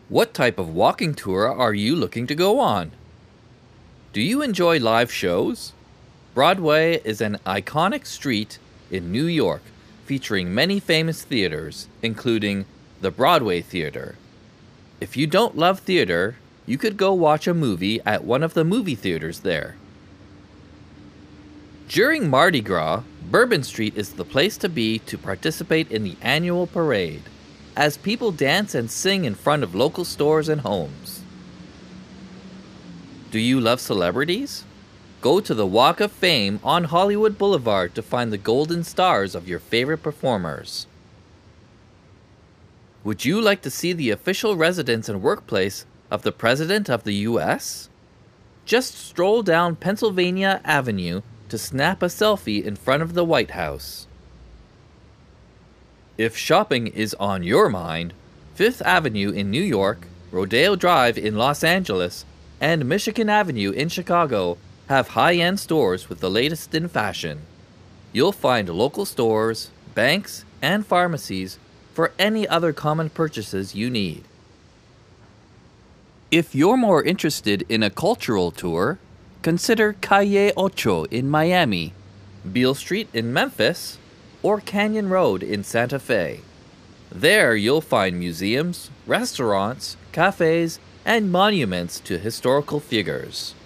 What type of walking tour are you looking to go on? Do you enjoy live shows? Broadway is an iconic street in New York featuring many famous theaters, including the Broadway Theater. If you don't love theater, you could go watch a movie at one of the movie theaters there. During Mardi Gras, Bourbon Street is the place to be to participate in the annual parade, as people dance and sing in front of local stores and homes. Do you love celebrities? Go to the Walk of Fame on Hollywood Boulevard to find the golden stars of your favorite performers. Would you like to see the official residence and workplace of the President of the U.S.? Just stroll down Pennsylvania Avenue to snap a selfie in front of the White House. If shopping is on your mind, Fifth Avenue in New York, Rodeo Drive in Los Angeles, and Michigan Avenue in Chicago have high-end stores with the latest in fashion. You'll find local stores, banks, and pharmacies for any other common purchases you need. If you're more interested in a cultural tour, consider Calle Ocho in Miami, Beale Street in Memphis, or Canyon Road in Santa Fe. There you'll find museums, restaurants, cafes, and monuments to historical figures.